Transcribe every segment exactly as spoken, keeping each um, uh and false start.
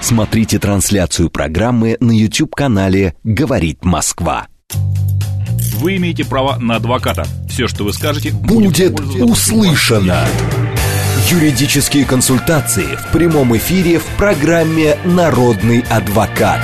Смотрите трансляцию программы на YouTube-канале «Говорит Москва». Вы имеете право на адвоката. Все, что вы скажете, будет, будет услышано. Юридические консультации в прямом эфире в программе «Народный адвокат».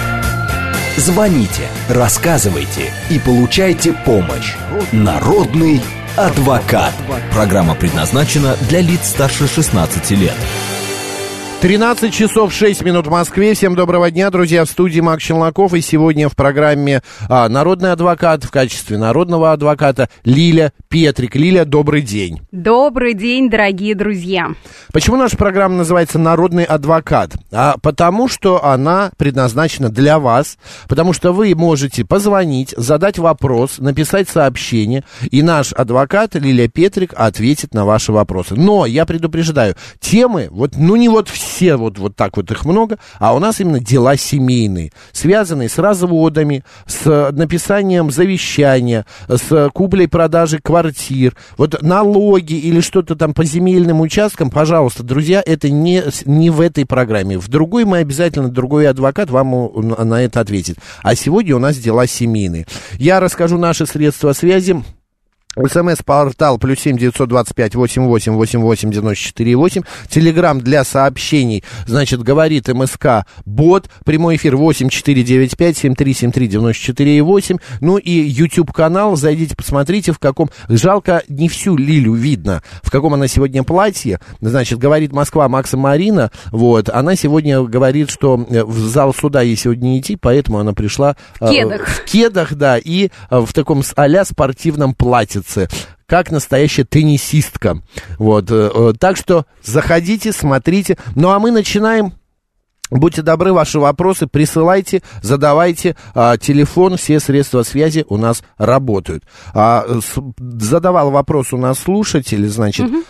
Звоните, рассказывайте и получайте помощь. Народный адвокат. Программа предназначена для лиц старше шестнадцати лет. тринадцать часов шесть минут в Москве. Всем доброго дня, друзья. В студии Макс Челноков. И сегодня в программе а, «Народный адвокат» в качестве народного адвоката Лиля Петрик. Лиля, добрый день. Добрый день, дорогие друзья. Почему наша программа называется «Народный адвокат»? А, потому что она предназначена для вас, потому что вы можете позвонить, задать вопрос, написать сообщение, и наш адвокат Лиля Петрик ответит на ваши вопросы. Но я предупреждаю, темы, вот, ну не вот все, Все вот, вот так вот их много, а у нас именно дела семейные, связанные с разводами, с написанием завещания, с куплей-продажей квартир, вот налоги или что-то там по земельным участкам, пожалуйста, друзья, это не, не в этой программе. В другой мы обязательно, другой адвокат вам на это ответит. А сегодня у нас дела семейные. Я расскажу наши средства связи. СМС-портал плюс семь девятьсот двадцать пять восемь восемь восемь восемь девяносто четыре восемь. Телеграм для сообщений, значит, говорит МСК бот. Прямой эфир восемь четыре девять пять семь три семь три девяносто четыре восемь. Ну и YouTube канал, зайдите, посмотрите, в каком, жалко, не всю Лилю видно, в каком она сегодня платье. Значит, говорит Москва, Макс и Марина, вот, она сегодня говорит, что в зал суда ей сегодня идти, поэтому она пришла в кедах, в кедах, да, и в таком а-ля спортивном платье, как настоящая теннисистка. Вот. Так что заходите, смотрите. Ну, а мы начинаем. Будьте добры, ваши вопросы присылайте, задавайте. А, телефон, все средства связи у нас работают. А, с, задавал вопрос у нас слушатель, значит. Угу.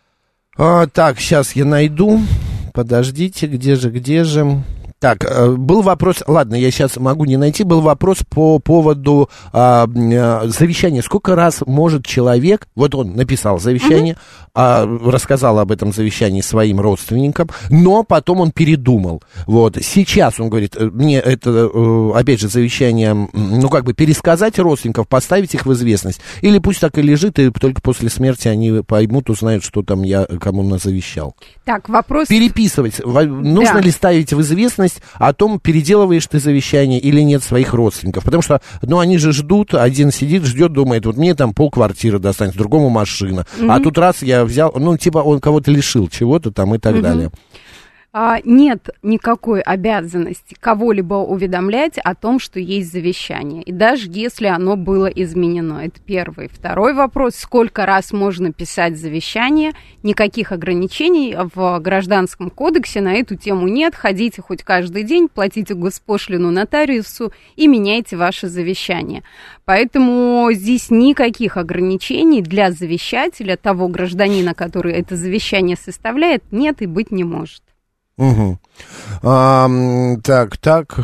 А, так, сейчас я найду. Подождите, где же, где же... Так, был вопрос, ладно, я сейчас могу не найти, был вопрос по поводу а, а, завещания. Сколько раз может человек, вот он написал завещание, uh-huh. а, рассказал об этом завещании своим родственникам, но потом он передумал. Вот, сейчас он говорит, мне это, опять же, завещание, ну, как бы пересказать родственников, поставить их в известность, или пусть так и лежит, и только после смерти они поймут, узнают, что там я кому назавещал. Так, вопрос... Переписывать, нужно да. ли ставить в известность о том, переделываешь ты завещание или нет своих родственников. Потому что, ну, они же ждут, один сидит, ждет, думает, вот мне там полквартиры достанется, другому машина. Mm-hmm. А тут раз я взял, ну, типа он кого-то лишил чего-то там и так mm-hmm. далее. А, нет никакой обязанности кого-либо уведомлять о том, что есть завещание. И даже если оно было изменено. Это первый. Второй вопрос. Сколько раз можно писать завещание? Никаких ограничений в Гражданском кодексе на эту тему нет. Ходите хоть каждый день, платите госпошлину нотариусу и меняйте ваше завещание. Поэтому здесь никаких ограничений для завещателя, того гражданина, который это завещание составляет, нет и быть не может. Угу. А, так, так,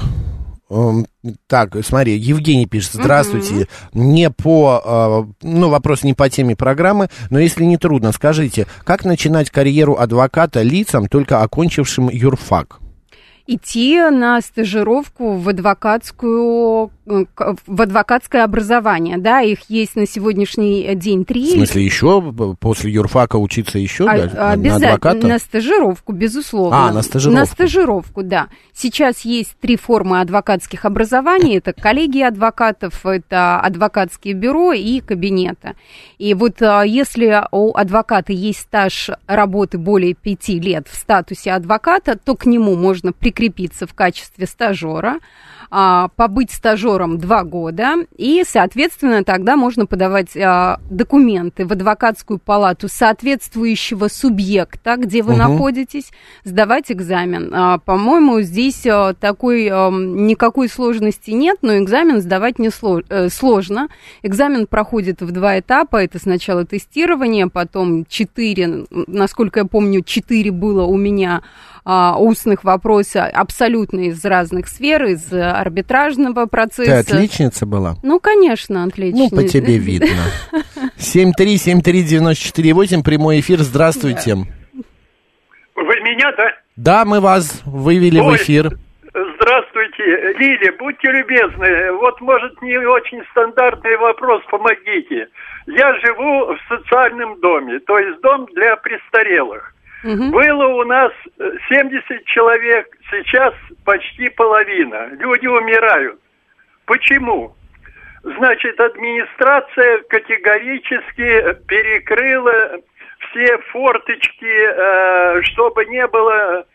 так, смотри, Евгений пишет, здравствуйте, uh-huh. не по, ну, вопрос не по теме программы, но если не трудно, скажите, как начинать карьеру адвоката лицам, только окончившим юрфак? Идти на стажировку в адвокатскую, в адвокатское образование, да, их есть на сегодняшний день три. В смысле, еще после юрфака учиться еще, а, да, обязательно, на адвоката? На стажировку, безусловно. А, на стажировку. На стажировку, да. Сейчас есть три формы адвокатских образований, это коллегия адвокатов, это адвокатские бюро и кабинеты. И вот если у адвоката есть стаж работы более пяти лет в статусе адвоката, то к нему можно прикрепиться прикрепиться в качестве стажера, а, побыть стажером два года, и, соответственно, тогда можно подавать а, документы в адвокатскую палату соответствующего субъекта, где вы угу. находитесь, сдавать экзамен. А, по-моему, здесь а, такой а, никакой сложности нет, но экзамен сдавать не сло, э, сложно. Экзамен проходит в два этапа. Это сначала тестирование, потом четыре, насколько я помню, четыре было у меня а, устных вопросов абсолютно из разных сфер, из арбитражного процесса. Ты отличница была? Ну, конечно, отличница. Ну, по тебе видно. семь три семь три девяносто четыре восемь, прямой эфир, здравствуйте. Вы меня, да? Да, мы вас вывели Ой, в эфир. Здравствуйте, Лиля, будьте любезны, вот, может, не очень стандартный вопрос, помогите. Я живу в социальном доме, то есть дом для престарелых. Угу. Было у нас семьдесят человек, сейчас почти половина. Люди умирают. Почему? Значит, администрация категорически перекрыла все форточки, чтобы не было...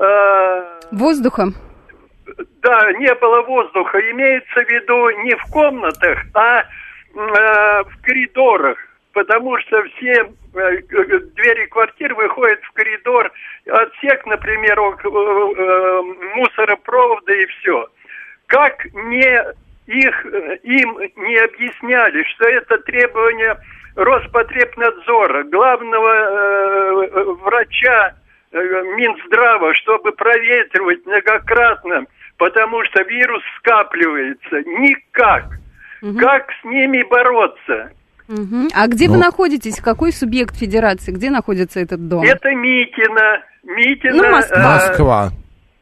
Воздуха? Да, не было воздуха. Имеется в виду не в комнатах, а в коридорах. Потому что все двери квартир выходят в коридор, отсек, например, мусоропровода и все. Как не их, им не объясняли, что это требование Роспотребнадзора, главного э, врача э, Минздрава, чтобы проветривать многократно, потому что вирус скапливается. Никак. Угу. Как с ними бороться? Угу. А где ну. вы находитесь? Какой субъект федерации? Где находится этот дом? Это Митино. Митино. Ну, Москва. Э, Москва.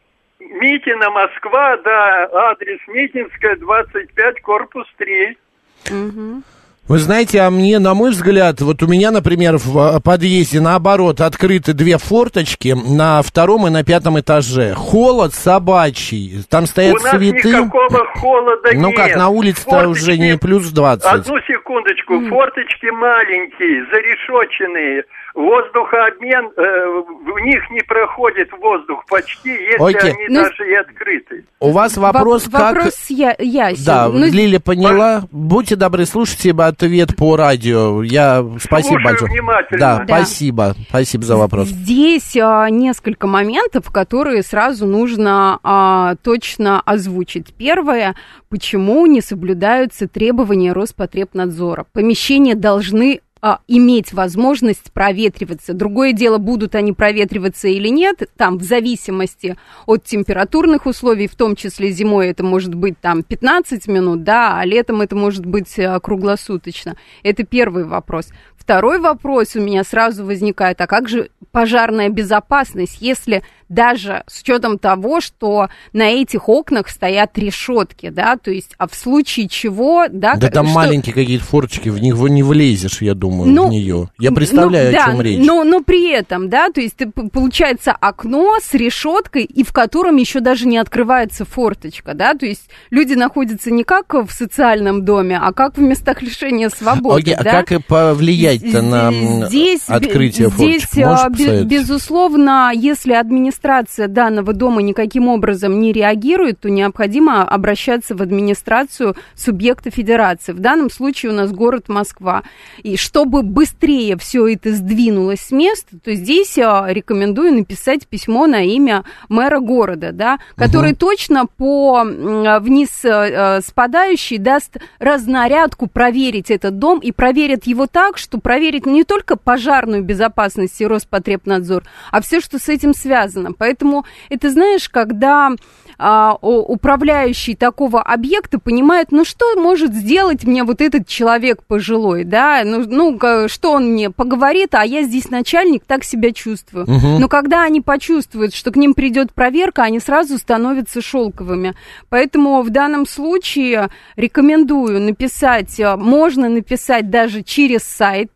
Митино, Москва, да, адрес Митинская, двадцать пять, корпус три. Угу. Вы знаете, а мне, на мой взгляд, вот у меня, например, в подъезде, наоборот, открыты две форточки на втором и на пятом этаже. Холод собачий, там стоят у нас цветы. Никакого холода ну, нет. Ну как, на улице-то форточки... уже не плюс двадцать. Одну секундочку, mm. форточки маленькие, зарешоченные. Воздухообмен, э, в них не проходит воздух почти, если okay. они ну, даже и открыты. У вас вопрос Воп- как... Вопрос я, ясен. Да, ну... Лиля поняла. Будьте добры, слушайте ответ по радио. Я... Спасибо Слушаю большое. Внимательно. Да, да, спасибо. Спасибо за вопрос. Здесь а, несколько моментов, которые сразу нужно а, точно озвучить. Первое, почему не соблюдаются требования Роспотребнадзора. Помещения должны а, иметь возможность проветриваться. Другое дело, будут они проветриваться или нет, там в зависимости от температурных условий, в том числе зимой это может быть там пятнадцать минут, да, а летом это может быть а, круглосуточно. Это первый вопрос. Второй вопрос у меня сразу возникает, а как же пожарная безопасность, если даже с учетом того, что на этих окнах стоят решетки, да, то есть, а в случае чего, да... Да там что... маленькие какие-то форточки, в них не влезешь, я думаю, ну, в нее. Я представляю, ну, о да, чем речь. Но, но при этом, да, то есть, получается окно с решеткой, и в котором еще даже не открывается форточка, да, то есть, люди находятся не как в социальном доме, а как в местах лишения свободы, Окей, да? а как повлиять-то на здесь, открытие форточек? Здесь, Можешь без, безусловно, если администрация данного дома никаким образом не реагирует, то необходимо обращаться в администрацию субъекта федерации. В данном случае у нас город Москва. И чтобы быстрее все это сдвинулось с места, то здесь рекомендую написать письмо на имя мэра города, да, который угу. точно по вниз спадающей даст разнарядку проверить этот дом и проверит его так, что проверить не только пожарную безопасность и Роспотребнадзор, а все, что с этим связано. Поэтому это, знаешь, когда а, управляющий такого объекта понимает, ну что может сделать мне вот этот человек пожилой, да, ну, ну что он мне поговорит, а я здесь начальник, так себя чувствую. Угу. Но когда они почувствуют, что к ним придет проверка, они сразу становятся шелковыми. Поэтому в данном случае рекомендую написать, можно написать даже через сайт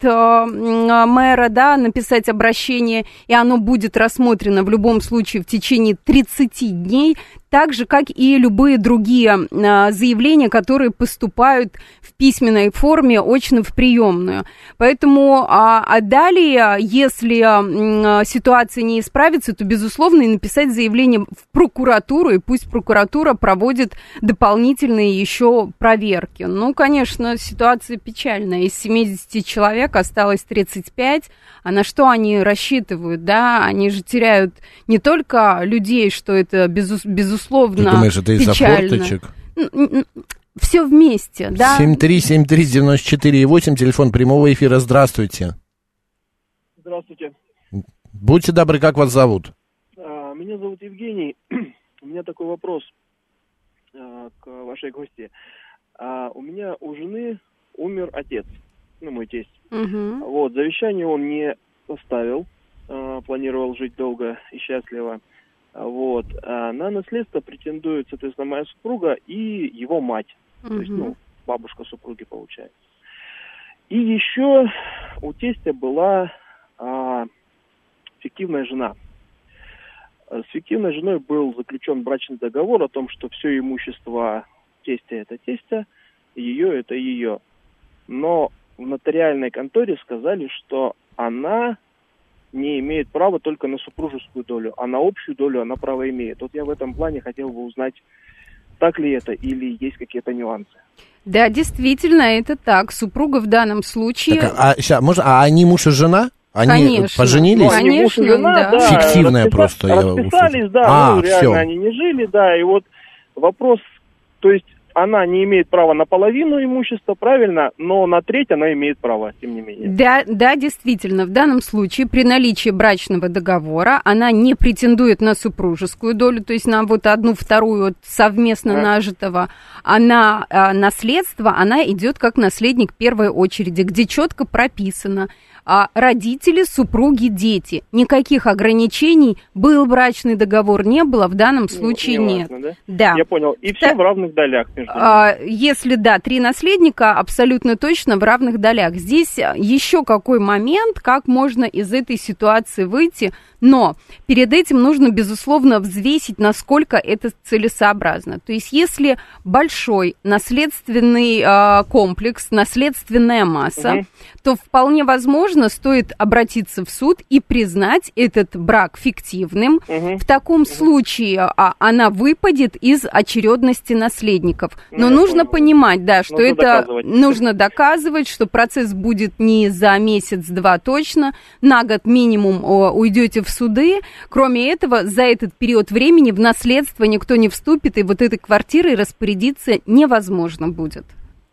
мэра, да, написать обращение, и оно будет рассмотрено в любом случае в течение тридцати дней, так же, как и любые другие а, заявления, которые поступают в письменной форме очно в приемную. Поэтому, а, а далее, если а, ситуация не исправится, то, безусловно, и написать заявление в прокуратуру, и пусть прокуратура проводит дополнительные еще проверки. Ну, конечно, ситуация печальная. Из семидесяти человек осталось тридцать пять, а на что они рассчитывают, да? Они же теряют не только людей, что это безус- безусловно Условно, Ты думаешь, это из-за печально. форточек? Все вместе, да. семь три семь три девяносто четыре восемь, телефон прямого эфира. Здравствуйте. Здравствуйте. Будьте добры, как вас зовут? А, меня зовут Евгений. У меня такой вопрос а, к вашей гости. А, у меня у жены умер отец, ну, мой тесть. Угу. Вот, завещание он не оставил, а, планировал жить долго и счастливо. Вот. А на наследство претендует, соответственно, моя супруга и его мать. Mm-hmm. То есть, ну, бабушка супруги получается. И еще у тестя была а, фиктивная жена. С фиктивной женой был заключен брачный договор о том, что все имущество тестя – это тестя, ее – это ее. Но в нотариальной конторе сказали, что она не имеет права только на супружескую долю, а на общую долю она право имеет. Вот я в этом плане хотел бы узнать, так ли это или есть какие-то нюансы. Да, действительно, это так. Супруга в данном случае... Так, а, ща, можно, а они муж и жена? Они Конечно. поженились? Ну, они муж и жена, да. да. Фиктивная расписа... просто. Расписались, я да, а, ну, реально все. они не жили, да, и вот вопрос, то есть она не имеет права на половину имущества, правильно, но на треть она имеет право, тем не менее. Да, да, действительно, в данном случае при наличии брачного договора она не претендует на супружескую долю, то есть на вот одну вторую от совместно а. нажитого, а на а, наследство она идет как наследник первой очереди, где четко прописано, а родители, супруги, дети. Никаких ограничений, был брачный договор, не было, в данном случае не нет. важно, да? Да. Я понял. И все да. в равных долях между ними. А, если, да, три наследника, абсолютно точно в равных долях. Здесь еще какой момент, как можно из этой ситуации выйти, но перед этим нужно, безусловно, взвесить, насколько это целесообразно. То есть если большой наследственный э, комплекс, наследственная масса, угу. то вполне возможно стоит обратиться в суд и признать этот брак фиктивным. Угу. В таком угу. случае а, она выпадет из очередности наследников. Но ну, нужно понял. понимать, да, что нужно это доказывать. нужно доказывать, что процесс будет не за месяц-два точно, на год минимум о, уйдете в суды. Кроме этого, за этот период времени в наследство никто не вступит, и вот этой квартирой распорядиться невозможно будет.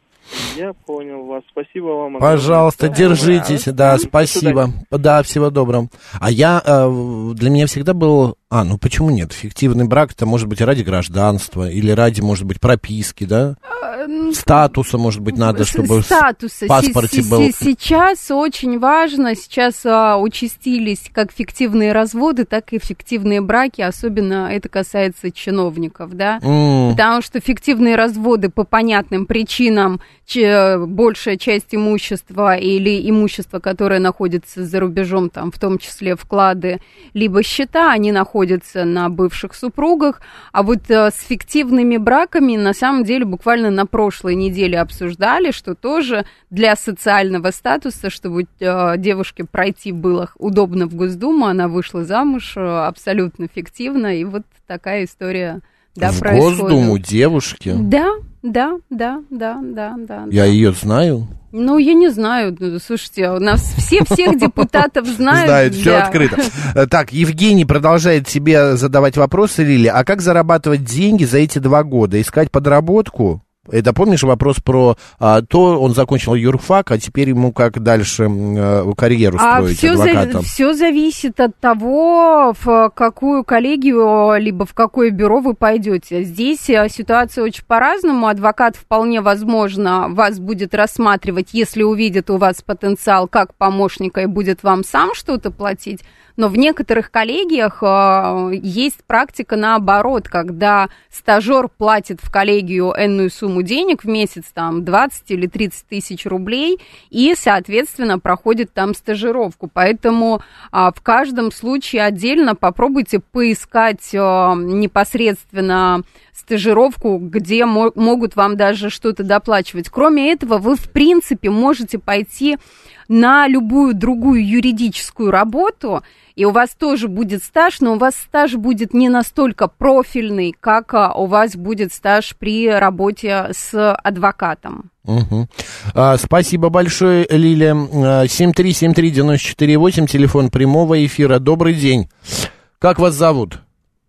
Я понял вас. Спасибо вам. Пожалуйста, держитесь. Да, да, спасибо. Да, всего доброго. А я, для меня всегда был... А, ну почему нет? Фиктивный брак, это может быть ради гражданства или ради, может быть, прописки, да? Статуса, может быть, надо, чтобы Статуса. в паспорте был. Сейчас очень важно, сейчас а, участились как фиктивные разводы, так и фиктивные браки, особенно это касается чиновников, да? Mm. Потому что фиктивные разводы по понятным причинам, че, большая часть имущества или имущество, которое находится за рубежом, там, в том числе вклады, либо счета, они находятся на бывших супругах, а вот э, с фиктивными браками на самом деле буквально на прошлой неделе обсуждали, что тоже для социального статуса, чтобы э, девушке пройти было удобно в Госдуму, она вышла замуж э, абсолютно фиктивно, и вот такая история, да, в происходит. Госдуму девушки? Да, да, да, да, да, да. Я да. ее знаю. Ну, я не знаю, слушайте, у нас все всех депутатов знают. Знают, все открыто. Так, Евгений продолжает тебе задавать вопросы, Лилия. А как зарабатывать деньги за эти два года? Искать подработку? Это, помнишь, вопрос про а, то, он закончил юрфак, а теперь ему как дальше а, карьеру строить, а все адвокатом? За, все зависит от того, в какую коллегию, либо в какое бюро вы пойдете. Здесь ситуация очень по-разному. Адвокат вполне возможно вас будет рассматривать, если увидит у вас потенциал как помощника и будет вам сам что-то платить. Но в некоторых коллегиях э, есть практика наоборот, когда стажер платит в коллегию энную сумму денег в месяц, там, двадцать или тридцать тысяч рублей, и, соответственно, проходит там стажировку. Поэтому э, в каждом случае отдельно попробуйте поискать э, непосредственно стажировку, где мо- могут вам даже что-то доплачивать. Кроме этого, вы, в принципе, можете пойти на любую другую юридическую работу, и у вас тоже будет стаж, но у вас стаж будет не настолько профильный, как у вас будет стаж при работе с адвокатом. Угу. А, спасибо большое, Лилия. семь три семь три девять четыре восемь, телефон прямого эфира. Добрый день. Как вас зовут?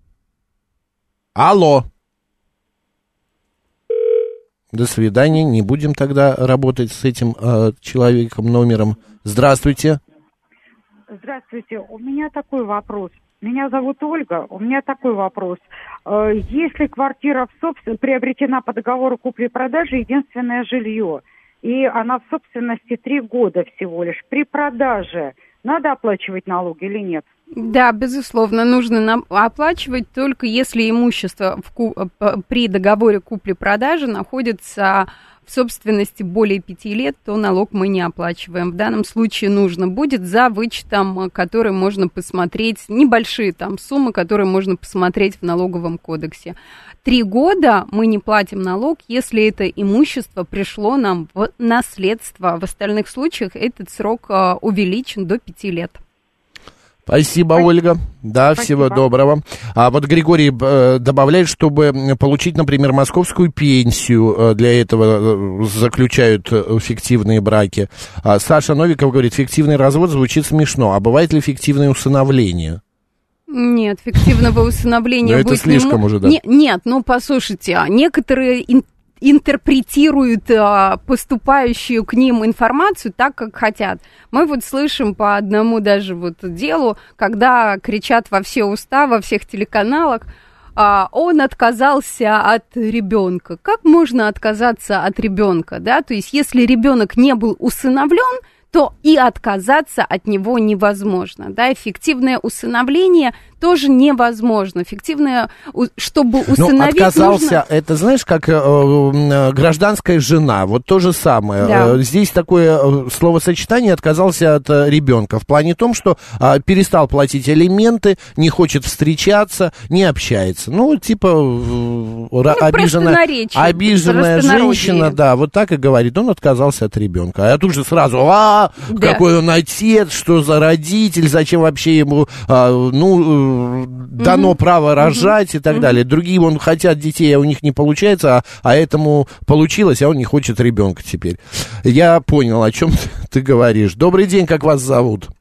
Алло. До свидания, не будем тогда работать с этим э, человеком, номером. Здравствуйте. Здравствуйте, у меня такой вопрос. Меня зовут Ольга, у меня такой вопрос. Э, если квартира в собствен... приобретена по договору купли-продажи, единственное жилье, и она в собственности три года всего лишь, при продаже надо оплачивать налоги или нет? Да, безусловно, нужно нам оплачивать только если имущество в ку- при договоре купли-продажи находится в собственности более пяти лет, то налог мы не оплачиваем. В данном случае нужно будет за вычетом, который можно посмотреть, небольшие там суммы, которые можно посмотреть в налоговом кодексе. Три года мы не платим налог, если это имущество пришло нам в наследство. В остальных случаях этот срок увеличен до пяти лет. Спасибо, Спасибо. Ольга. Да, Спасибо. всего доброго. А вот Григорий э, добавляет, чтобы получить, например, московскую пенсию, э, для этого э, заключают э, фиктивные браки. А Саша Новиков говорит, фиктивный развод звучит смешно. А бывает ли фиктивное усыновление? Нет, фиктивного усыновления Но это быть не мо- слишком уже, да. Не- Нет, ну послушайте, а некоторые ин- интерпретируют а, поступающую к ним информацию так, как хотят. Мы вот слышим по одному даже вот делу, когда кричат во все уста, во всех телеканалах, а, он отказался от ребенка. Как можно отказаться от ребенка, да? То есть, если ребенок не был усыновлен, то и отказаться от него невозможно, да, эффективное усыновление тоже невозможно, фиктивное, чтобы усыновить, ну, отказался, нужно... это, знаешь, как э, э, гражданская жена, вот то же самое. Да. Э, здесь такое э, словосочетание, отказался от э, ребенка, в плане том, что э, перестал платить алименты, не хочет встречаться, не общается. Ну, типа, э, ну, обиженная, обиженная женщина, да, вот так и говорит, он отказался от ребенка. А тут же сразу, а, да. какой он отец, что за родитель, зачем вообще ему, а, ну, дано mm-hmm. право рожать mm-hmm. и так mm-hmm. далее. Другие, вон, хотят детей, а у них не получается, а, а этому получилось, а он не хочет ребенка теперь. Я понял, о чем ты говоришь. Добрый день, как вас зовут?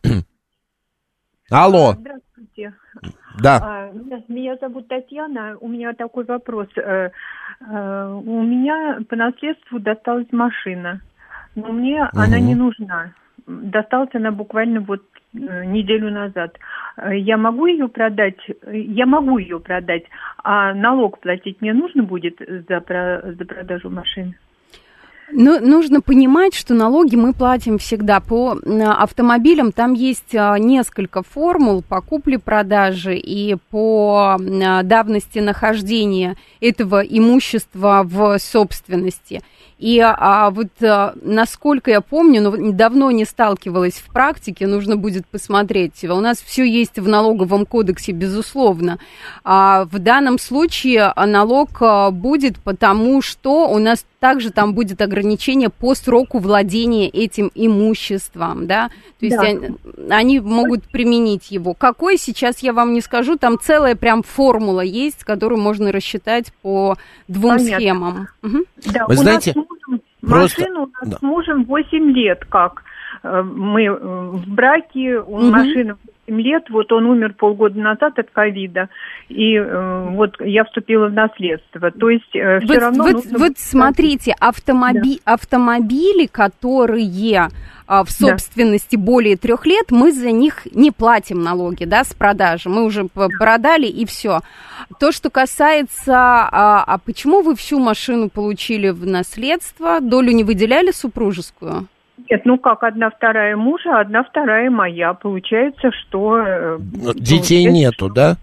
Алло. Здравствуйте. Да. Меня, меня зовут Татьяна. У меня такой вопрос. У меня по наследству досталась машина, но мне угу. она не нужна. Досталась она буквально вот неделю назад. Я могу ее продать? Я могу ее продать, а налог платить мне нужно будет за, про, за продажу машины? Ну, нужно понимать, что налоги мы платим всегда. По автомобилям там есть несколько формул по купле-продаже и по давности нахождения этого имущества в собственности. И а, вот а, насколько я помню, но давно не сталкивалась в практике, нужно будет посмотреть. У нас все есть в налоговом кодексе, безусловно. А, в данном случае налог а, будет, потому что у нас также там будет ограничение по сроку владения этим имуществом, да, то есть да. они, они могут применить его. Какой, сейчас я вам не скажу, там целая прям формула есть, которую можно рассчитать по двум Понятно. схемам. Угу. Да, Вы у знаете, нас мужем, просто... машину у нас да. с мужем восемь лет как. Мы в браке, у угу. машины восемь лет, вот он умер полгода назад от ковида, и э, вот я вступила в наследство, то есть э, все вот, равно... Вот, нужно... вот смотрите, автомоби... да. автомобили, которые а, в собственности да. более трех лет, мы за них не платим налоги, да, с продажи, мы уже да. продали и все. То, что касается, а, а почему вы всю машину получили в наследство, долю не выделяли супружескую? Нет, ну как, одна вторая мужа, одна вторая моя. Получается, что... Детей получается, нету, да?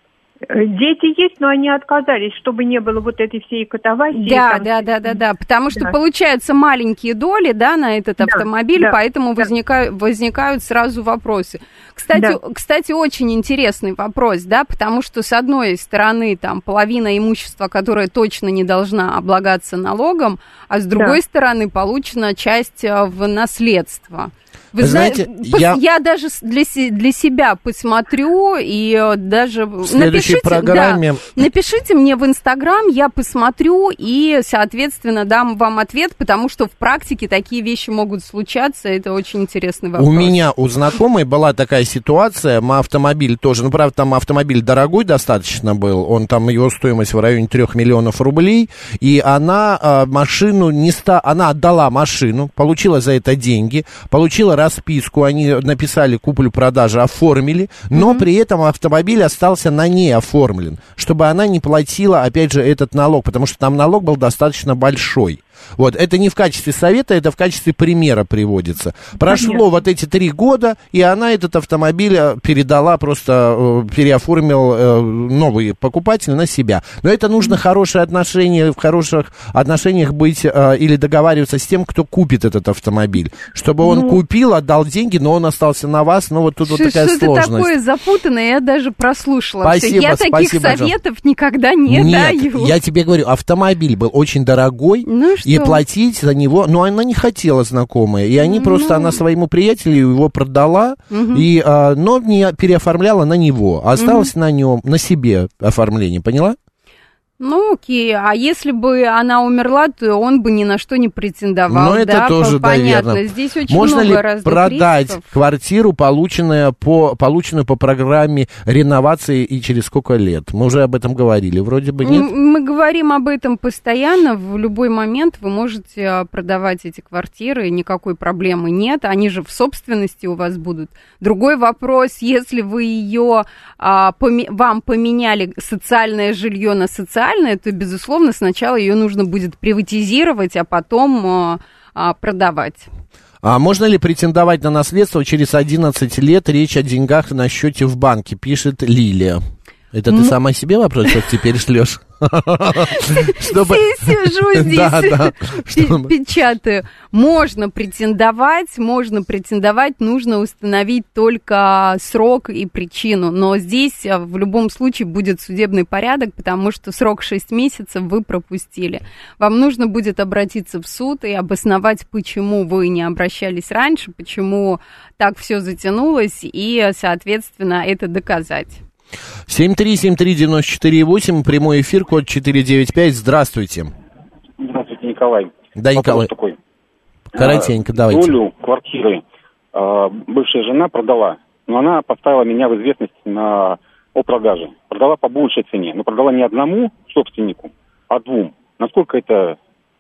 Дети есть, но они отказались, чтобы не было вот этой всей катавасии. Да, там... да, да, да, да, потому что да. получаются маленькие доли, да, на этот да, автомобиль, да, поэтому да. возникают, возникают сразу вопросы. Кстати, да. кстати, очень интересный вопрос, да, потому что с одной стороны там половина имущества, которое точно не должна облагаться налогом, а с другой да. стороны получена часть в наследство. Вы, Вы знаете, знаете я... я даже для, для себя посмотрю и даже... В следующей напишите, программе... Да, напишите мне в Инстаграм, я посмотрю и, соответственно, дам вам ответ, потому что в практике такие вещи могут случаться, это очень интересный вопрос. У меня, у знакомой была такая ситуация, мы автомобиль тоже, ну, правда, там автомобиль дорогой достаточно был, он там, его стоимость в районе трех миллионов рублей, и она э, машину не ста... она отдала машину, получила за это деньги, получила расписку, они написали куплю-продажу, оформили, но mm-hmm. при этом автомобиль остался на ней оформлен, чтобы она не платила, опять же, этот налог, потому что там налог был достаточно большой. Вот, это не в качестве совета, это в качестве примера приводится. Прошло Понятно. Вот эти три года, и она этот автомобиль передала, просто переоформил новый покупатель на себя. Но это нужно хорошие отношения, в хороших отношениях быть или договариваться с тем, кто купит этот автомобиль. Чтобы он ну, купил, отдал деньги, но он остался на вас, ну вот тут вот такая сложность. Что-то такое запутанное, я даже прослушала. Спасибо, я таких спасибо, советов же. Никогда не Нет, даю. Я тебе говорю, автомобиль был очень дорогой, ну, и платить за него, но она не хотела, знакомая, и они ну. просто, она своему приятелю его продала, угу. и, а, но не переоформляла на него, а осталась угу. на нем, на себе оформление, поняла? Ну, окей, а если бы она умерла, то он бы ни на что не претендовал. Ну, это да, тоже, понятно. Да, Здесь очень Можно много ли разных продать рисков. Квартиру, полученную по, полученную по программе реновации, и через сколько лет? Мы уже об этом говорили, вроде бы нет? Мы говорим об этом постоянно, в любой момент вы можете продавать эти квартиры, никакой проблемы нет, они же в собственности у вас будут. Другой вопрос, если вы ее, а, поме- вам поменяли социальное жилье на социальное, то, безусловно, сначала ее нужно будет приватизировать, а потом а, а, продавать. А можно ли претендовать на наследство через одиннадцать лет? Речь о деньгах на счете в банке, пишет Лилия. Это ты сама себе вопрос теперь шлешь? Чтобы... Сижу здесь, да, да, чтобы... печатаю. Можно претендовать, можно претендовать, нужно установить только срок и причину. Но здесь в любом случае будет судебный порядок, потому что срок шесть месяцев вы пропустили. Вам нужно будет обратиться в суд и обосновать, почему вы не обращались раньше, почему так все затянулось, и, соответственно, это доказать. семь три семь три девять четыре восемь, прямой эфир, код четыреста девяносто пять. Здравствуйте. Здравствуйте, Николай. Да, Николай. Такой. Коротенько, а, давайте. Долю квартиры а, бывшая жена продала, но она поставила меня в известность на, о продаже. Продала по большей цене, но продала не одному собственнику, а двум. Насколько это...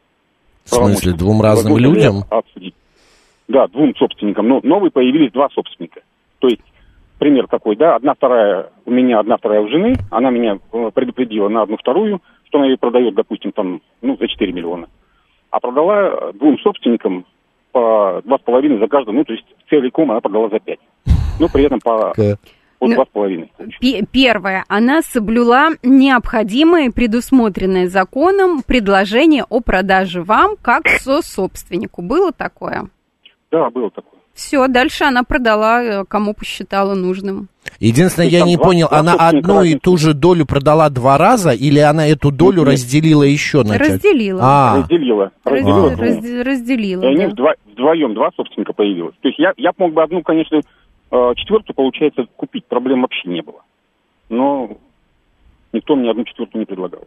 В смысле, двум разным людям? Обсудить. Да, двум собственникам. Но новые появились два собственника. То есть, пример такой, да, одна вторая у меня, одна вторая у жены, она меня предупредила на одну вторую, что она ее продает, допустим, там, ну, за четыре миллиона. А продала двум собственникам по два с половиной за каждого, ну, то есть целиком она продала за пять. Но при этом по... по два с половиной. Первое. Она соблюла необходимое, предусмотренное законом предложение о продаже вам как сособственнику. Было такое? Да, было такое. Все, дальше она продала, кому посчитала нужным. Единственное, я не понял, она одну и ту же долю продала два раза, или она эту долю разделила еще на часть? Разделила. А. Разделила. Разделила. Разделила. Разделила, и они да. вдвоем, два собственника появилось. То есть я, я мог бы одну, конечно, четвертую, получается, купить. Проблем вообще не было. Но никто мне одну четвертую не предлагал.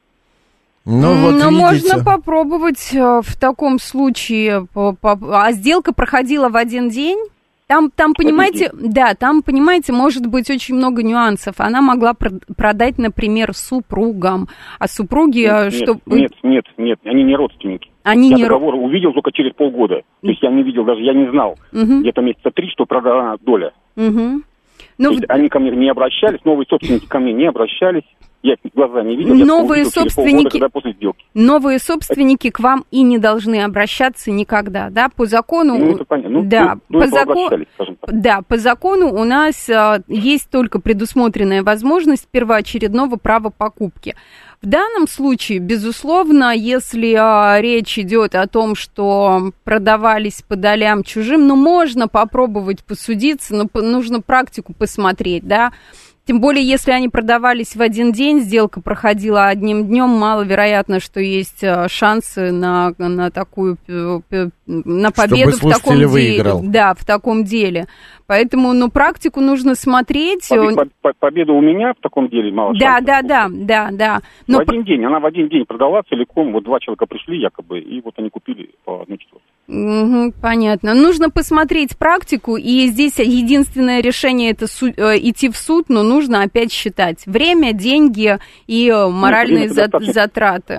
Ну, вот Но видите. можно попробовать в таком случае. А сделка проходила в один день? Там, там понимаете, да, там, понимаете, может быть очень много нюансов. Она могла продать, например, супругам, а супруги... Нет, что... нет, нет, нет, они не родственники. Они я не... договор увидел только через полгода. То есть я не видел, даже я не знал, угу. где-то месяца три, что продана доля. Угу. Ну, в... Они ко мне не обращались, новые собственники ко мне не обращались. Я их глаза не видел, новые я собственники, полгода, после сделки. Новые собственники к вам и не должны обращаться никогда, да, по закону, ну, это понятно. Ну, да, ну, по закону, да, по закону у нас а, есть только предусмотренная возможность первоочередного права покупки. В данном случае, безусловно, если а, речь идет о том, что продавались по долям чужим, ну, можно попробовать посудиться, но по, нужно практику посмотреть, да. Тем более, если они продавались в один день, сделка проходила одним днем, маловероятно, что есть шансы на, на такую, на победу в таком деле. Да, в таком деле. Поэтому, ну, практику нужно смотреть. Победа у меня в таком деле мало да, шансов. Да, да, да, да. Но в один день, она в один день продала целиком, вот два человека пришли якобы, и вот они купили по одной четвертой. Угу, понятно. Нужно посмотреть практику, и здесь единственное решение это су- э, идти в суд, но нужно опять считать время, деньги и моральные Нет, за- затраты. Это,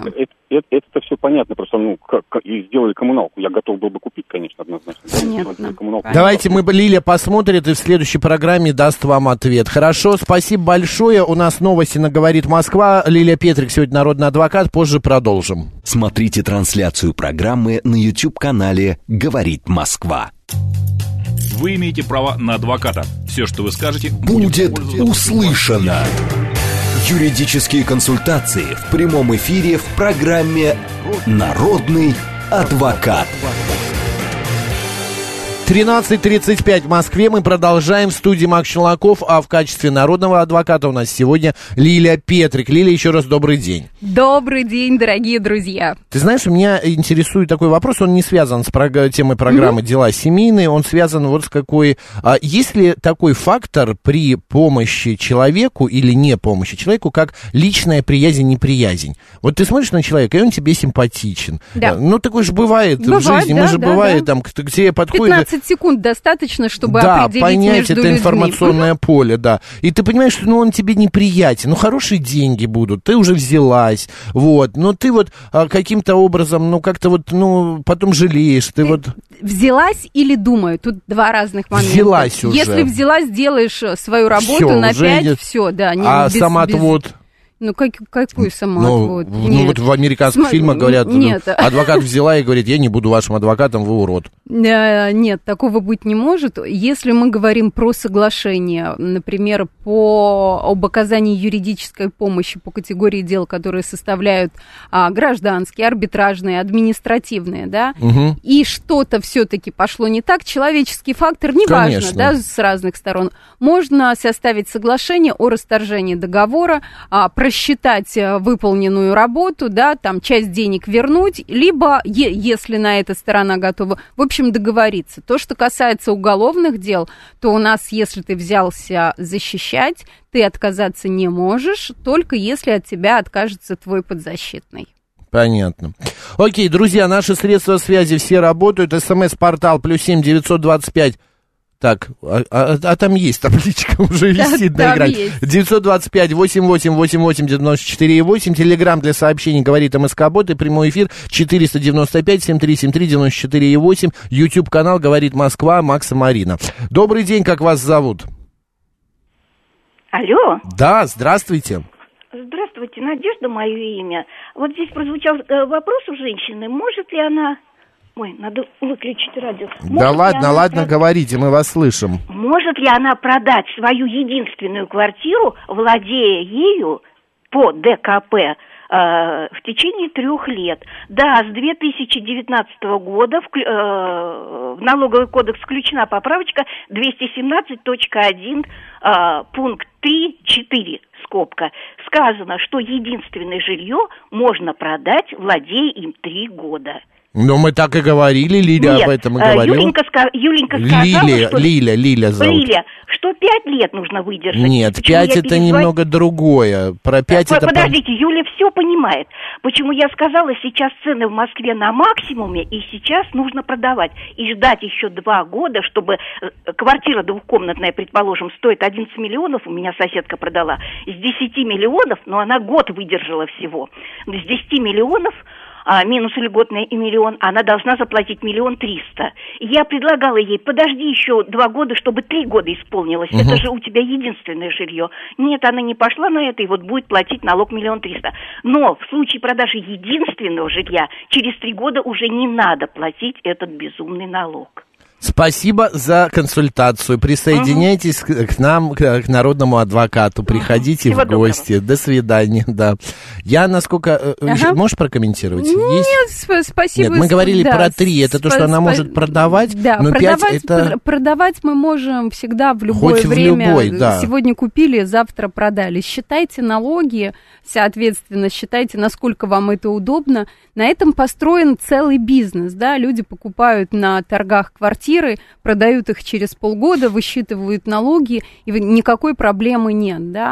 это, это все понятно, просто, ну, как, как, и сделали коммуналку. Я готов был бы купить, конечно, однозначно. Понятно. Давайте мы, Лилия посмотрит и в следующей программе даст вам ответ. Хорошо, спасибо большое. У нас новости на «Говорит Москва». Лилия Петрик сегодня народный адвокат. Позже продолжим. Смотрите трансляцию программы на YouTube-канале «Говорит Москва». Вы имеете право на адвоката. Все, что вы скажете, будет услышано. Юридические консультации в прямом эфире в программе «Народный адвокат». тринадцать тридцать пять в Москве. Мы продолжаем. В студии Макс Челноков, а в качестве народного адвоката у нас сегодня Лилия Петрик. Лилия, еще раз добрый день. Добрый день, дорогие друзья. Ты знаешь, меня интересует такой вопрос, он не связан с прог- темой программы mm-hmm. «Дела семейные», он связан вот с какой... А, есть ли такой фактор при помощи человеку или не помощи человеку, как личная приязнь-неприязнь? Вот ты смотришь на человека, и он тебе симпатичен. Да. Ну, такое же бывает, бывает в жизни. Да, Мы же да, бывает, да. там, к тебе подходит... пятнадцать секунд достаточно, чтобы да, определить понять между это людьми. Информационное поле, да. И ты понимаешь, что ну, он тебе неприятен, ну, хорошие деньги будут, ты уже взялась, вот, но ты вот а, каким-то образом, ну, как-то вот, ну, потом жалеешь, ты, ты вот... Взялась или думаю? Тут два разных момента. Взялась уже. Если взялась, делаешь свою работу всё, на пять, идет... все, да. Не, а без, самоотвод... Без... Ну, как, какой самоотвод? Ну, ну, вот в американских Сма... фильмах говорят, нет. Ну, адвокат взяла и говорит, я не буду вашим адвокатом, вы урод. Нет, такого быть не может. Если мы говорим про соглашение, например, по, об оказании юридической помощи по категории дел, которые составляют а, гражданские, арбитражные, административные, да, угу. и что-то все-таки пошло не так, человеческий фактор, неважно, да, с разных сторон, можно составить соглашение о расторжении договора, а, рассчитать выполненную работу, да, там часть денег вернуть, либо, е- если на это сторона готова, в общем, договориться. То, что касается уголовных дел, то у нас, если ты взялся защищать, ты отказаться не можешь, только если от тебя откажется твой подзащитный. Понятно. Окей, друзья, наши средства связи все работают. СМС-портал плюс семь девятьсот двадцать пять. Так, а, а, а там есть табличка, уже висит на экране. девятьсот двадцать пять восемьдесят восемь восемьдесят восемь девяносто четыре восемь. Телеграм для сообщений «Говорит МСК-бот» и прямой эфир четыреста девяносто пять семьсот тридцать три девяносто четыре восемь. YouTube-канал «Говорит Москва», Макс и Марина. Добрый день, как вас зовут? Алло. Да, здравствуйте. Здравствуйте, Надежда мое имя. Вот здесь прозвучал вопрос у женщины, может ли она... Ой, надо выключить радио. Может да ладно, ладно, прод... говорите, мы вас слышим. Может ли она продать свою единственную квартиру, владея ею по ДКП э, в течение трех лет? Да, с две тысячи девятнадцатого года в, э, в налоговый кодекс включена поправочка двести семнадцать точка один э, пункт три четыре. Скобка. Сказано, что единственное жилье можно продать, владея им три года. Ну, мы так и говорили, Лиля Нет, об этом и говорила. Юленька, Юленька сказала, Лиля, что... Лиля, Лиля зовут. Лиля, что пять лет нужно выдержать. Нет, почему пять это перезвон... немного другое. Про пять По- это... Подождите, Юля все понимает. Почему я сказала, сейчас цены в Москве на максимуме, и сейчас нужно продавать. И ждать еще два года, чтобы квартира двухкомнатная, предположим, стоит одиннадцать миллионов, у меня соседка продала, с десяти миллионов, но она год выдержала всего. С десяти миллионов... А, минус льготный и миллион, она должна заплатить миллион триста. Я предлагала ей, подожди еще два года, чтобы три года исполнилось. Угу. Это же у тебя единственное жилье. Нет, она не пошла на это и вот будет платить налог миллион триста. Но в случае продажи единственного жилья через три года уже не надо платить этот безумный налог. Спасибо за консультацию. Присоединяйтесь угу. к, к нам, к, к народному адвокату. Приходите Всего в гости. Доброго. До свидания. Да. Я, насколько... Ага. Можешь прокомментировать? Нет, Есть? спасибо. Нет, мы говорили да, про три. Это спа- то, что она может продавать, да, но продавать, пять это... Продавать мы можем всегда в любое Хоть время. В любой, да. Сегодня купили, завтра продали. Считайте налоги, соответственно, считайте, насколько вам это удобно. На этом построен целый бизнес. Да? Люди покупают на торгах квартиры, продают их через полгода, высчитывают налоги, и никакой проблемы нет, да.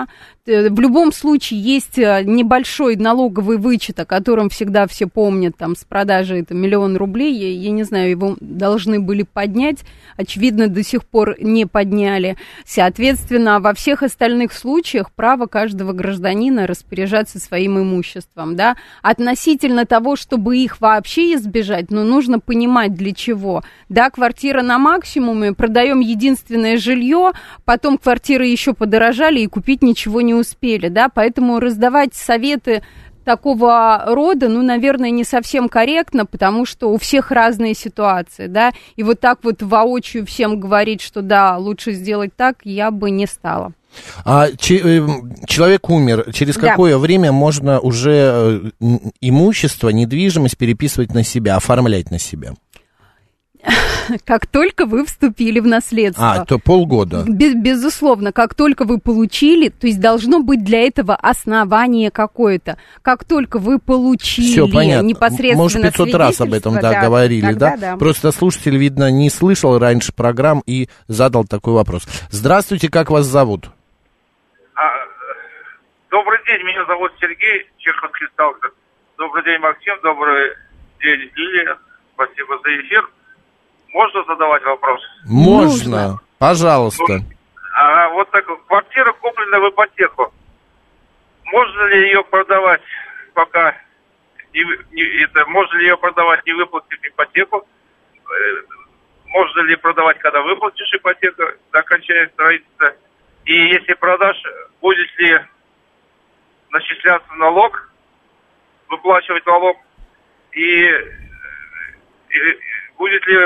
в любом случае есть небольшой налоговый вычет, о котором всегда все помнят, там, с продажи это миллион рублей, я, я не знаю, его должны были поднять, очевидно, до сих пор не подняли. Соответственно, во всех остальных случаях право каждого гражданина распоряжаться своим имуществом, да. Относительно того, чтобы их вообще избежать, ну, нужно понимать, для чего. Да, квартира на максимуме, продаем единственное жилье, потом квартиры еще подорожали и купить ничего не успели, да, поэтому раздавать советы такого рода, ну, наверное, не совсем корректно, потому что у всех разные ситуации, да, и вот так вот воочию всем говорить, что да, лучше сделать так, я бы не стала. А че, человек умер, через да. какое время можно уже имущество, недвижимость переписывать на себя, оформлять на себя? Как только вы вступили в наследство. А, то полгода. Без, безусловно, как только вы получили, то есть должно быть для этого основание какое-то. Как только вы получили Всё, понятно. непосредственно Может, пятьсот раз об этом, да, да, говорили, да? да? Просто слушатель, видно, не слышал раньше программ и задал такой вопрос. Здравствуйте, как вас зовут? А, добрый день, меня зовут Сергей, Чеховский сталкер. Добрый день, Максим, добрый день, Лилия. Спасибо за эфир. Можно задавать вопрос? Можно. Пожалуйста. А, вот так, квартира куплена в ипотеку. Можно ли ее продавать, пока не, не, это, можно ли ее продавать, не выплатив ипотеку? Можно ли продавать, когда выплатишь ипотеку, окончание строительства? И если продашь, будет ли начисляться налог, выплачивать налог? И, и будет ли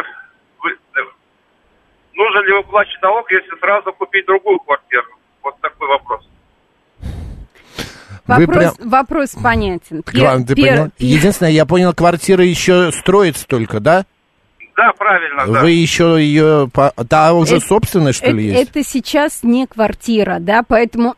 нужно ли выплачивать налог, если сразу купить другую квартиру? Вот такой вопрос. Вопрос, прям... вопрос понятен. Главное, ты Пер... понял? Единственное, я понял, квартира еще строится только, да? Да, правильно, да. Вы еще ее... Да, уже это, собственная, что это, ли, есть? Это сейчас не квартира, да, поэтому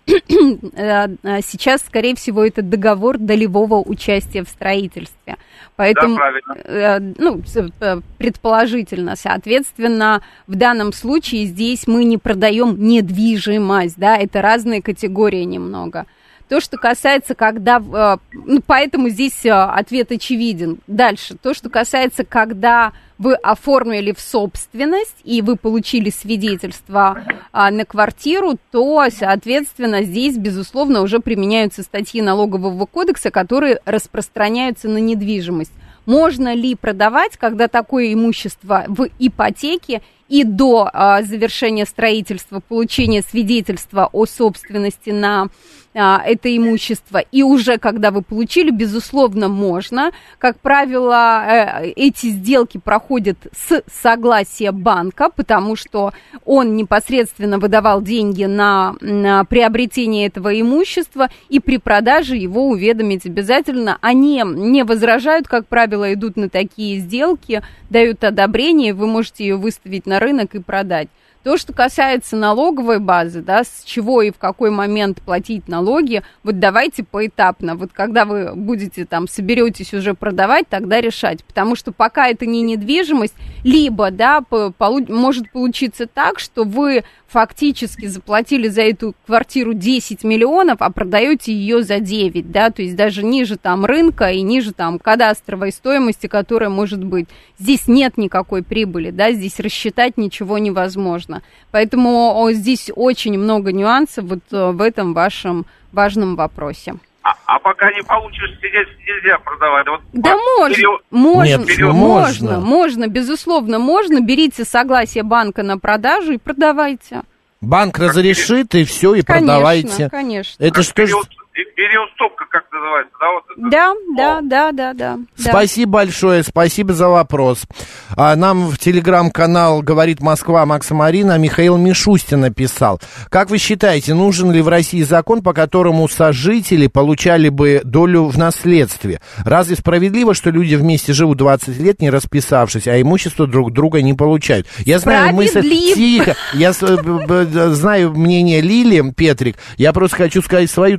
сейчас, скорее всего, это договор долевого участия в строительстве. Поэтому, да, ну, предположительно, соответственно, в данном случае здесь мы не продаем недвижимость, да, это разные категории немного. То, что касается, когда... Ну, поэтому здесь ответ очевиден. Дальше. То, что касается, когда вы оформили в собственность и вы получили свидетельство а, на квартиру, то, соответственно, здесь, безусловно, уже применяются статьи Налогового кодекса, которые распространяются на недвижимость. Можно ли продавать, когда такое имущество в ипотеке и до а, завершения строительства, получения свидетельства о собственности на а, это имущество, и уже когда вы получили, безусловно, можно. Как правило, э, эти сделки проходят с согласия банка, потому что он непосредственно выдавал деньги на, на приобретение этого имущества, и при продаже его уведомить обязательно. Они не возражают, как правило, идут на такие сделки, дают одобрение, вы можете ее выставить на рынок и продать. То, что касается налоговой базы, да, с чего и в какой момент платить налоги, вот давайте поэтапно. Вот когда вы будете там, соберетесь уже продавать, тогда решать. Потому что пока это не недвижимость, либо, да, полу- может получиться так, что вы фактически заплатили за эту квартиру десять миллионов, а продаете ее за девять, да, то есть даже ниже там рынка и ниже там кадастровой стоимости, которая может быть. Здесь нет никакой прибыли, да, здесь рассчитать ничего невозможно. Поэтому о, здесь очень много нюансов вот в этом вашем важном вопросе. А, а пока не получишь свидетельство, нельзя продавать. Вот да можно, период... можно, Нет, можно, можно, можно, безусловно, можно. Берите согласие банка на продажу и продавайте. Банк разрешит, и все, и конечно, продавайте. Конечно, Это что ж... Переуступка, как называется, да? Вот это? Да, да, да, да, да. Спасибо да. большое, спасибо за вопрос. А нам в телеграм-канал «Говорит Москва» Макса Марина Михаил Мишустин написал. Как вы считаете, нужен ли в России закон, по которому сожители получали бы долю в наследстве? Разве справедливо, что люди вместе живут двадцать лет, не расписавшись, а имущество друг друга не получают? Я знаю мысль... Тихо. Я знаю мнение Лилии Петрик. Я просто хочу сказать свою точку зрения.